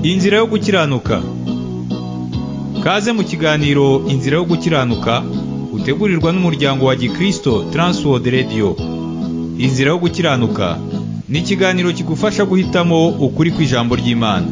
Inzira yo gukiranuka. Kaze mu kiganiro Inzira yo gukiranuka utegurirwa n'umuryango wa Gikristo Transworld Radio. Inzira yo gukiranuka ni ikiganiro kigufasha guhitamo ukuri kw'ijambo ry'Imana.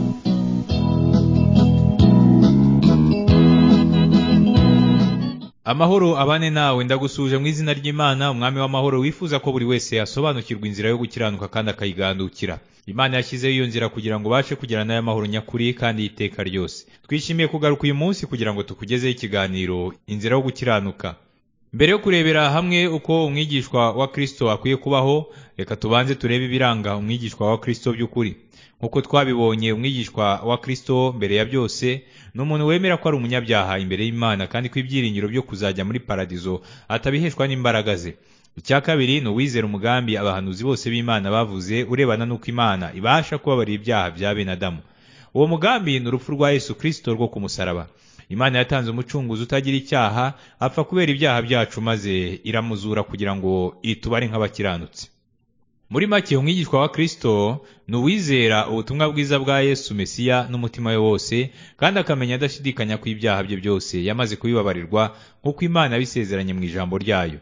Amahoro abane nawe, ndagusuje mu izina ry'Imana, umwami w'amahoro wifuza ko buri wese yasobanukirwa inzira yo gukiranuka kandi akayigandukira. Imana yashyizeho iyo nzira kugira ngo ubashe kugira nayo amahoro nyakuri kandi y'iteka ryose. Twishimiye kugaruka uyu munsi kugira ngo tukugezeho ikiganiro Inzira yo gukiranuka. Mbere yo kurebera hamwe uko umwigishwa wa Kristo akwiye kubaho, reka tubanze turebe ibiranga umwigishwa wa Kristo by'ukuri. Nkuko twabibonye, umwigishwa wa Kristo mbere ya byose ni umuntu wemera ko ari umunyabyaha imbere y'Imana kandi ko ibyiringiro byo kuzajya muri paradizo atabiheshwa n'imbaraga ze. Icya kabiri ni uwizera umugambi abahanuzi bose b'Imana bavuze urebana n'uko Imana ibasha kubabarira ibyaha bya bene Adamu. Uwo mugambi ni urupfu rwa Yesu Kristo rwo ku musaraba. Imana yatanze umucunguzi utagira icyaha apfa kubera ibyaha byacu, maze iramuzura kugira ngo itubare nk'abakiranutsi. Muri make, umwigishwa wa Kristo ni uwizera ubutumwa bwiza bwa Yesu Mesiya n'umutima we wose, kandi akamenya adashidikanya ko ibyaha bye byose yamaze kubibabarirwa nk'uko Imana yabisezeranye mu ijambo ryayo.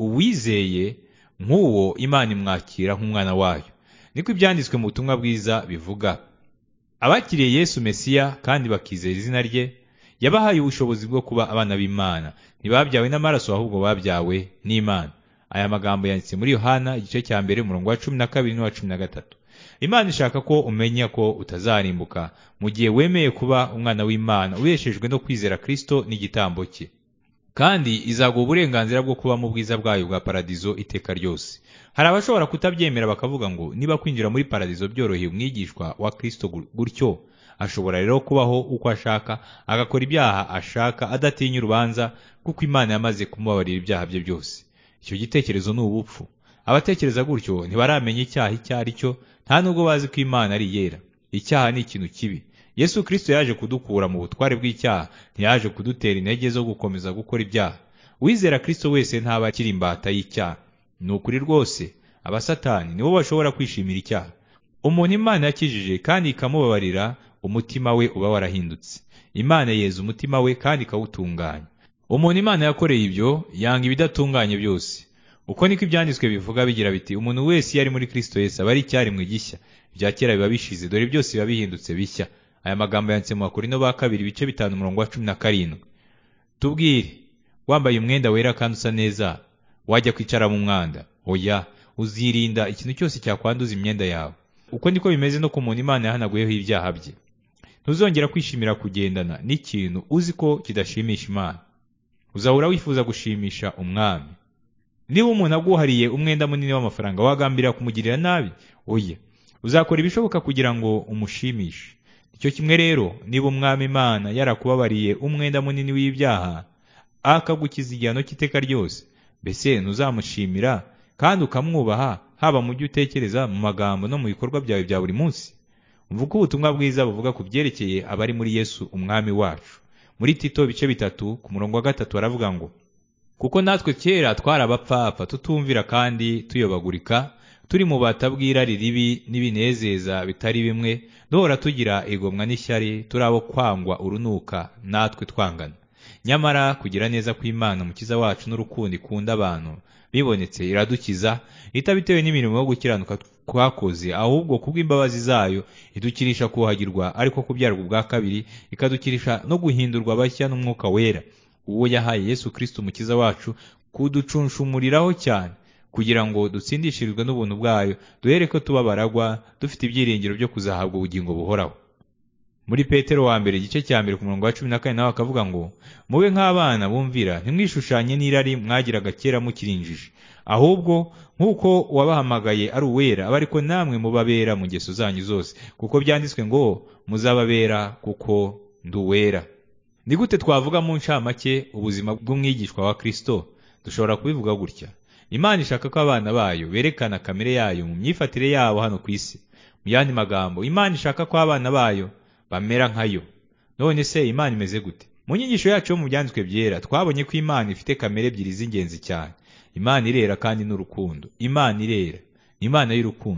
Uwizeye nk'uwo Imana imwakira nk'umwana wayo. Niko ibyanditswe mu butumwa bwiza bivuga. Abakiriye Yesu Mesiya kandi bakizera izina rye, yabahaye ubushobozi bwo kuba abana b'Imana. Ntibabyawe n'amaraso, ahubwo babyawe n'Imana. Aya magambo yanditse muri Yohana igice cya mbere umurongo wa 12 n'uwa 13. Imana ishaka ko umenya ko utazarimbuka mu gihe wemeye kuba umwana w'Imana ubeshejwe no kwizera Kristo n'igitambo cye. Kandi izaguha uburenganzira bwo kuba mu bwiza bwayo bwa paradizo iteka ryose. Hari abashobora kutabyemera bakavuga ngo niba kwinjira muri paradizo byoroheye umwigishwa wa Kristo gutyo, ashobora rero kubaho uko ashaka, agakora ibyaha ashaka adatinya urubanza, kuko Imana yamaze kumubabarira ibyaha bye byose. Icyo gitekerezo ni ubupfu. Abatekereza gutyo ntibaramenya icyaha icyo ari cyo, nta nubwo bazi ko Imana ari yera. Icyaha ni ikintu kibi. Yesu Kristo yaje kudukura mu butware bw'icyaha, ntiyaje kudutera intege zo gukomeza gukora ibyaha. Uwizera Kristo wese ntaba akiri imbata y'icyaha. Ni ukuri rwose, abasatani nibo bashobora kwishimira icyaha. Umuntu Imana yakijije kandi ikamubabarira, umutima we uba warahindutse. Imana yeza umutima we kandi ikawutunganya. Umuntu Imana yakoreye ibyo yanga ibidatunganye byose. Uko niko ibyanditswe bivuga bigira biti, umuntu wese iyo ari muri Kristo Yesu aba ari icyaremwe gishya. Ibya kera biba bishize, dore byose biba bihindutse bishya. Aya magambo yanditse mu Bakorinto ba kabiri ibice 5 umurongo wa 17. Tubwire, wambaye umwenda wera kandi usa neza, wajya kwicara mu mwanda? Oya, uzirinda ikintu cyose cyakwanduza imyenda yawe. Uko niko bimeze no ku muntu Imana yahanaguyeho ibyaha bye. Ntuzongera kwishimira kugendana n'ikintu uzi ko kidashimisha Imana. Uzahora wifuza gushimisha umwami. Niba umuntu aguhariye umwenda munini w'amafaranga, wagambira kumugirira nabi? Oya, uzakora ibishoboka kugira ngo umushimishe. Icyo kimwe rero, niba umwami Imana yarakubabariye umwenda munini w'ibyaha, akagukiza igihano cy'iteka ryose, mbese ntuzamushimira kandi ukamwubaha, haba mu byo utekereza, mu magambo no mu bikorwa byawe bya buri munsi? Umva uko ubutumwa bwiza buvuga ku byerekeye abari muri Yesu umwami wacu. Muri Tito bice 3 ku murongo wa 3 aravuga ngo, kuko natwe kera twari abapfapfa, tutumvira kandi tuyobagurika, turi mu batabwirari ribi n'ibinezeza bitari bimwe, duhora tugira igomwa n'ishyari, turi abo kwangwa urunuka, natwe twangana. Nyamara kugira neza kw'Imana umukiza wacu n'urukundo ikunda abantu bibonetse iradukiza, itabitewe n'imirimo yo gukiranuka twakoze, ahubwo kubw'imbabazi zayo idukirisha kuhagirwa, ariko kubyarwa ubwa kabiri, ikadukirisha no guhindurwa bashya n'umwuka wera, uwo yahaye Yesu Kristo umukiza wacu kuducunshumuriraho cyane, kugira ngo dutsindishirizwe n'ubuntu bwayo, duhere ko tuba baragwa, dufite ibyiringiro byo kuzahabwa ubugingo buhoraho. Muri Petero wa mbere igice cya mbere ku murongo wa 14 nawe akavuga ngo, mube nk'abana bumvira, ntimwishushanye n'irari mwagiraga kera mukirinjije, ahubwo nk'uko wabahamagaye ari uwera, aba ariko namwe mubabera mu ngeso zanyu zose, kuko byanditswe ngo muzababera kuko nduwera. Ni gute twavuga mu ncamake ubuzima bw'umwigishwa wa Kristo? Dushobora kubivuga gutya: Imana ishaka ko abana bayo berekana kamere yayo mu myifatire yabo hano ku isi. Mu yandi magambo, Imana ishaka ko abana bayo bamera nkayo. None se Imana imeze gute? Mu nyigisho yacu yo mu byanditswe byera twabonye ko Imana ifite kamere ebyiri z'ingenzi cyane. Imana irera kandi n'urukundo. Imana irera, Imana y'urukundo.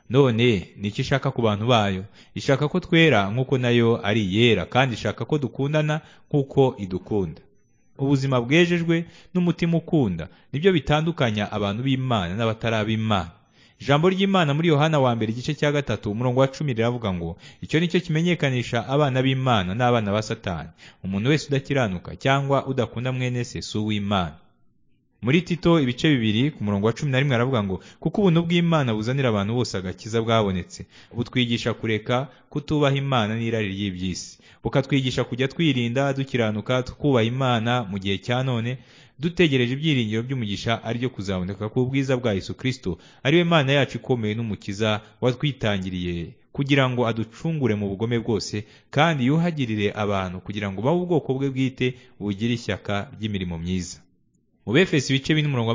None niki ishaka ku bantu bayo? Ishaka ko twera nk'uko nayo ari iyera, kandi ishaka ko dukundana nk'uko idukunda. Ubuzima bwejejwe n'umutima ukunda nibyo bitandukanya abantu b'Imana n'abatari ab'Imana. Ijambo ry'Imana muri Yohana wa mbere igice cya 3 umurongo wa 10 riravuga ngo, icyo nicyo kimenyekanisha abana b'Imana n'abana ba Satani, umuntu wese udakiranuka cyangwa udakunda mwene se si uw'Imana. Muri Tito ibice 2 ku murongo wa 11 aravuga ngo, kuko ubuntu bw'Imana buzanira abantu bose agakiza bwabonetse, butwigisha kureka kutubaha Imana n'irari ry'iby'isi, bukatwigisha kujya twirinda dukiranuka twubaha Imana mu gihe cya none, dutegereje ibyiringiro by'umugisha ari byo kuzaboneka ku bwiza bwa Yesu Kristo, ari we Mana yacu ikomeye n'umukiza watwitangiriye kugira ngo aducungure mu bugome bwose, kandi yuhagirire abantu kugira ngo babe ubwoko bwe bwite bugire ishyaka ry'imirimo myiza. Mu Befeso ibice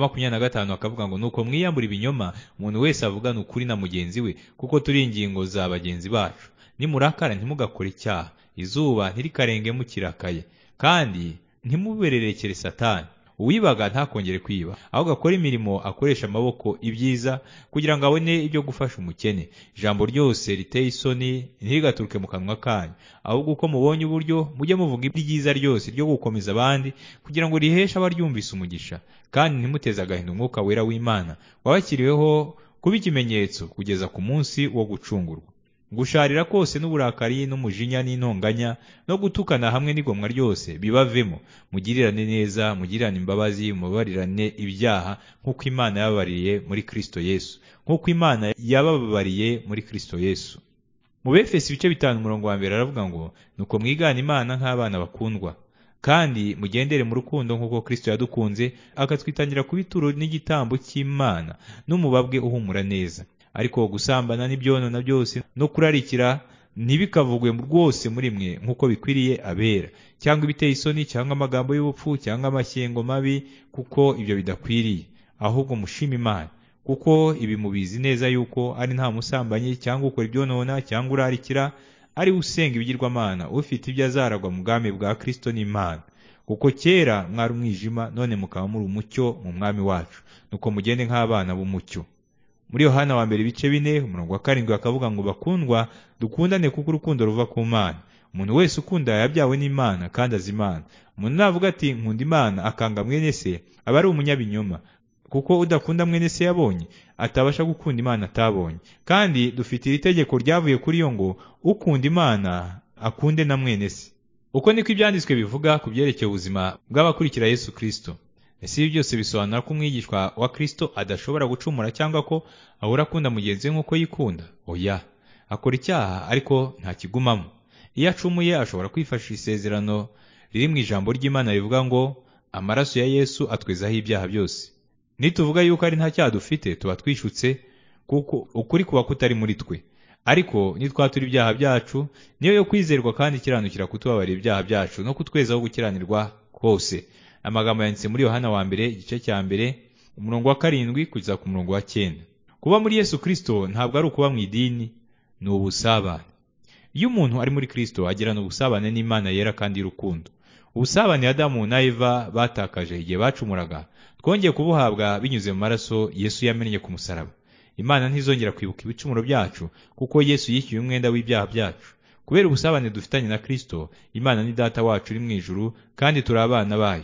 4:25 akavuga ngo, nuko mwiyambura ibinyoma, umuntu wese avugana ukuri na mugenzi we, kuko turi ingingo za bagenzi bacu. Nimurakara ntimugakore icyaha, izuba ntirikarenge mukirakaye, kandi ntimubererekere Satani. Uwibaga ntakongere kwiba, ahubwo akora imirimo akoresha amaboko ibyiza, kugira ngo abone ibyo gufasha umukene. Ijambo ryose riteye isoni ntirigaturuke mu kanwa kanyu, ahubwo uko mubonye uburyo mujye muvuga ibyiza ryose ryo gukomeza abandi, kugira ngo riheshe abaryumvise umugisha. Kandi ntimuteze agahinda umwuka wera w'Imana wabakiriweho kuba ikimenyetso kugeza ku munsi wo gucungurwa. Gusharira kose n'uburakari n'umujinya n'intonganya no gutukana hamwe n'igomwa ryose bibavemo, mugirirane neza, mugirirane imbabazi, mubabarirane ibyaha nk'uko Imana yababariye muri Kristo Yesu, nk'uko Imana yababariye muri Kristo Yesu. Mu Befeso ibice 5 umurongo wa 1 aravuga ngo, nuko mwigana Imana nk'abana bakundwa, kandi mugendere mu rukundo nk'uko Kristo yadukunze, akatwitangira kuba ituro n'igitambo cy'Imana n'umubabwe uhumura neza. Ariko gusambana n'ibyonona byose no kurarikira ntibikavugwe rwose muri mwe nk'uko bikwiriye abera, cyangwa ibiteye isoni, cyangwa amagambo y'ubupfu, cyangwa amashyengo mabi, kuko ibyo bidakwiriye. Ahubwo mushima Imana, kuko ibi mubizi neza yuko ari nta musambanyi cyangwa ukora ibyonona cyangwa urarikira ari usenga ibigirwamana ufite ibyo azaragwa mu bwami bwa Kristo n'Imana. Kuko kera mwari umwijima, none mukaba muri umucyo mu mwami wacu, nuko mugende nk'abana b'umucyo. Muri Yohana wa mbere ibice 4 umurongo wa 7 akavuga ngo, bakundwa dukundane kuko urukundo ruva ku Mana. Umuntu wese ukunda yabyawe n'Imana kandi azi Imana. Umuntu navuga ati nkunda Imana akanga mwene se, aba ari umunyabinyoma, kuko udakunda mwene se yabonye atabasha gukunda Imana atabonye. Kandi dufite iri tegeko ryavuye kuri yo ngo, ukunda Imana akunde na mwene se. Uko niko ibyanditswe bivuga ku byerekeye ubuzima bw'abakurikira Yesu Kristo. Ese ibi byose bisobanura ko umwigishwa wa Kristo adashobora gucumura cyangwa ko ahora akunda mugenzi we nk'uko yikunda? Oya, akora icyaha ariko ntakigumamo. Iyo acumuye ashobora kwifashisha isezerano riri mu ijambo ry'Imana rivuga ngo, amaraso ya Yesu atwezaho ibyaha byose. Nituvuga yuko ari nta cyaha dufite, tuba twishutse, kuko ukuri kuba kutari muri twe. Ariko nitwatura ibyaha byacu, niyo yo kwizerwa kandi ikiranukira kutubabarira ibyaha byacu no kutwezaho gukiranirwa kose. Amagambo yanditse muri Yohana wa mbere igice cya 1 umurongo wa 7 kugeza ku murongo wa 9. Kuba muri Yesu Kristo ntabwo ari ukuba mu idini, ni ubusabane. Iyo umuntu ari muri Kristo agirana ubusabane n'Imana yera kandi y'urukundo. Ubusabane Adamu na Eva batakaje igihe bacumuraga, twongeye kubuhabwa binyuze mu maraso Yesu yamennye ku musaraba. Imana ntizongera kwibuka ibicumuro byacu, kuko Yesu yishyuye umwenda w'ibyaha byacu. Kubera ubusabane dufitanye na Kristo, Imana ni data wacu uri mu ijuru, kandi turi abana bayo.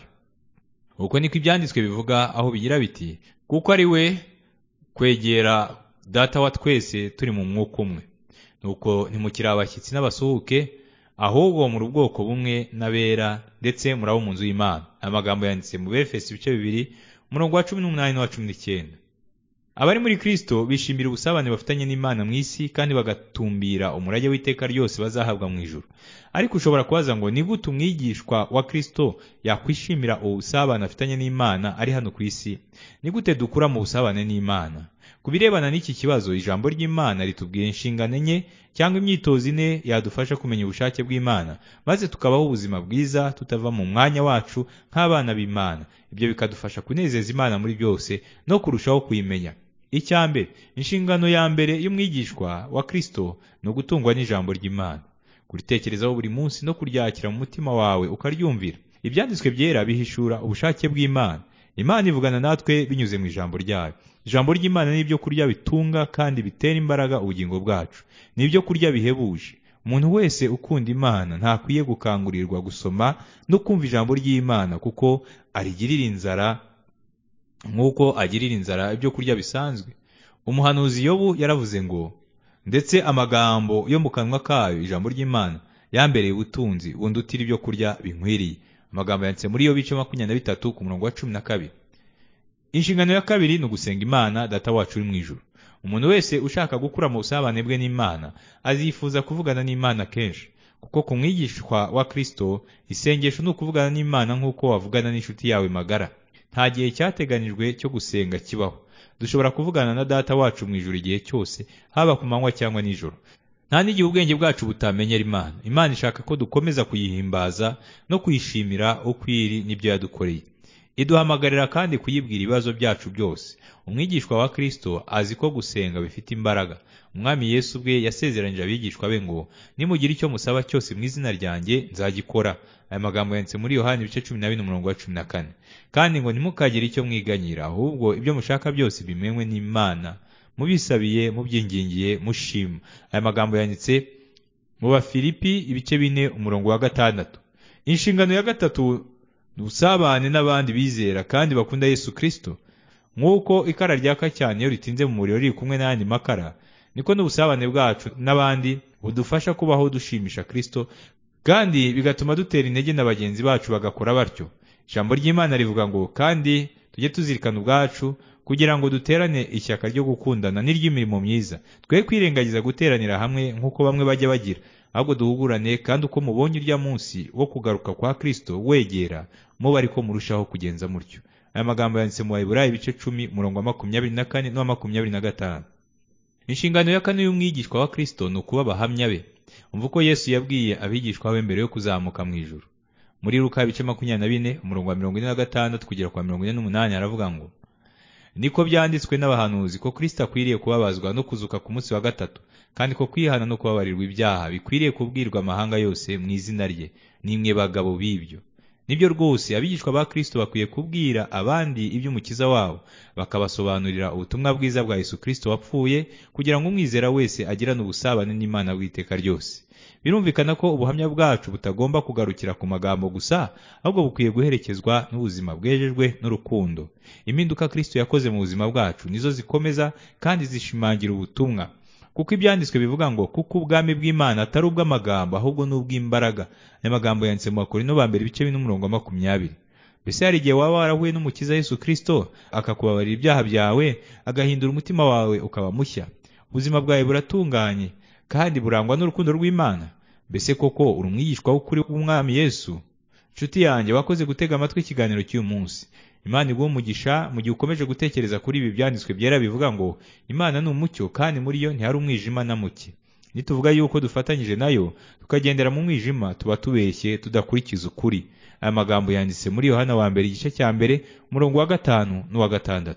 Uko niko ibyanditswe bivuga aho bigira biti, kuko ari we kwegera data wa twese turi mu mwuka umwe. Nuko ntimukiri abashyitsi n'abasuhuke, ahubwo muri ubwoko bumwe n'abera, ndetse murabo mu nzu y'Imana. Amagambo yanditse mu Befeso ibice 2 umurongo wa 18 n'uwa 19. Abari muri Kristo bishimira ubusabane bafitanye n'Imana mu isi, kandi bagatumbira umurage w'iteka ryose bazahabwa mu ijuru. Ariko ushobora kubaza ngo, ni gute umwigishwa wa Kristo yakwishimira ubusabane afitanye n'Imana ari hano ku isi? Ni gute dukura mu busabane n'Imana? Ku birebana n'iki kibazo, ijambo ry'Imana ritubwira inshingano enye cyangwa imyitozo ine yadufasha kumenya ubushake bw'Imana, maze tukabaho ubuzima bwiza tutava mu mwanya wacu nk'abana b'Imana. Ibyo bikadufasha kunezeza Imana muri byose no kurushaho kuyimenya. Icyambere, inshingano ya mbere y'umwigishwa wa Kristo ni ugutungwa n'ijambo ry'Imana, kuritekerezaho buri munsi no kuryakira mu mutima wawe ukaryumvira. Ibyanditswe byera bihishura ubushake bw'Imana. Imana ivugana natwe binyuze mu ijambo ryayo. Ijambo ry'Imana ni ibyo kurya bitunga kandi bitera imbaraga ubugingo bwacu. Ni ibyo kurya bihebuje. Umuntu wese ukunda Imana ntakwiye gukangurirwa gusoma no kumva ijambo ry'Imana kuko arigirira inzara nk'uko agirira inzara ibyo kurya bisanzwe. Umuhanuzi Yobu yaravuze ngo, ndetse amagambo yo mu kanwa kayo, ijambo ry'Imana, yambereye ubutunzi bundutira ibyo kurya binkwiriye. Amagambo yanditse muri Yobu 23 ku murongo wa 12. Inshingano ya kabiri ni ugusenga Imana Data wacu uri mu ijuru. Umuntu wese ushaka gukura mu busabane bwe n'Imana azifuza kuvugana n'Imana kenshi, kuko ku mwigishwa wa Kristo isengesho ni ukuvugana n'Imana nk'uko wavugana n'inshuti yawe magara. Nta gihe cyateganijwe cyo gusenga kibaho. Dushobora kuvugana na Data wacu mu ijuru igihe cyose, haba ku manywa cyangwa nijoro. Nta n'igihe ubwenge bwacu butamenyera Imana. Imana ishaka ko dukomeza kuyihimbaza no kuyishimira uko iri n'ibyo yadukoreye. Iduhamagarira kandi kuyibwira ibibazo byacu byose. Umwigishwa wa Kristo azi ko gusenga bifite imbaraga. Umwami Yesu ubwe yasezeranyije abigishwa be ngo, nimugira icyo musaba cyose mu izina ryanjye nzagikora. Aya magambo yanditse muri Yohana 12:14. Kandi ngo ntimukagire icyo mwiganyira, ahubwo ibyo mushaka byose bimenywe n'Imana, mubisabiye mubyingingiye mushima. Aya magambo yanditse mu Bafilipi 4:6. Inshingano ya gatatu dusabane n'abandi bizera kandi bakunda Yesu Kristo. Nk'uko ikara ryaka cyane iyo ritinze mu muriro riri kumwe n'ayandi makara, niko n'ubusabane bwacu n'abandi budufasha kubaho dushimisha Kristo, kandi bigatuma dutera intege na bagenzi bacu bagakora batyo. Ijambo ry'Imana rivuga ngo, kandi tujye tuzirikana ubwacu kugira ngo duterane ishyaka ryo gukundana n'iry'imirimo myiza, twe kwirengagiza guteranira hamwe nk'uko bamwe bajya bagira, ahubwo duhugurane, kandi uko mubonye urya munsi wo kugaruka kwa Kristo wegera, muba ariko murushaho kugenza mutyo. Aya magambo yanditse mu Baheburayo 10 murongo wa 24 n'uwa 25. Inshingano ya kane y'umwigishwa wa Kristo ni ukuba abahamya be. Umva uko Yesu yabwiye abigishwa be mbere yo kuzamuka mu ijuru. Muri Luka 24 umurongo wa 46 kugera kwa 48 aravuga ngo, niko byanditswe n'abahanuzi ko Kristo akwiriye kubabazwa no kuzuka ku munsi wa gatatu, kandi ko kwihana no kubabarirwa ibyaha bikwiriye kubwirwa amahanga yose mu izina rye. Nimwe bagabo b'ibyo. Nibyo rwose abigishwa ba Kristo bakwiye kubwira abandi iby'umukiza wabo, bakabasobanurira ubutumwa bwiza bwa Yesu Kristo wapfuye, kugira ngo umwizera wese agirane ubusabane n'Imana bw'iteka ryose. Birumvikana ko ubuhamya bwacu butagomba kugarukira ku magambo gusa, ahubwo bukwiye guherekezwa n'ubuzima bwejejwe n'urukundo. Impinduka Kristo yakoze mu buzima bwacu nizo zikomeza kandi zishimangira ubutumwa. Kuko ibyanditswe bivuga ngo, kuko ubwami bw'Imana atari ubw'amagambo ahubwo n'ubw'imbaraga. Aya magambo yanditse mu Bakorinto ba mbere 4:20. Mbese hari igihe waba warahuye n'umukiza Yesu Kristo akakubabarira ibyaha byawe, agahindura umutima wawe ukaba mushya. Ubuzima bwawe buratunganye kandi burangwa n'urukundo rw'Imana. Mbese koko uri umwigishwa w'ukuri w'Umwami Yesu? Nshuti yanjye, wakoze gutega amatwi ikiganiro cy'uyu munsi. Imana iguhe umugisha mu gihe ukomeje gutekereza kuri ibi byanditswe byera bivuga ngo, Imana ni umucyo kandi muri yo ntihari umwijima na muke. Nituvuga yuko dufatanyije nayo tukagendera mu mwijima, tuba tubeshye tudakurikiza ukuri. Aya magambo yanditse muri Yohana wa mbere igice cya mbere umurongo wa 5 n'uwa 6.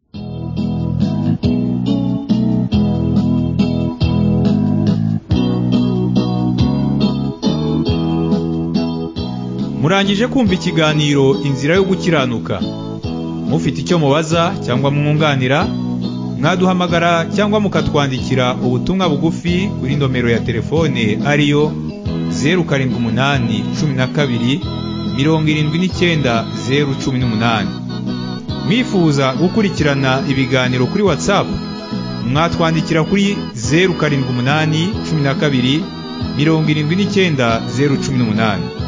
Murangije kumva ikiganiro Inzira yo gukiranuka. Mufite icyo mubaza cyangwa mwunganira, mwaduhamagara cyangwa mukatwandikira ubutumwa bugufi kuri nomero ya telefone ariyo 0712 Mwifuza gukurikirana ibiganiro kuri WhatsApp, mwatwandikira kuri 0712 79 018.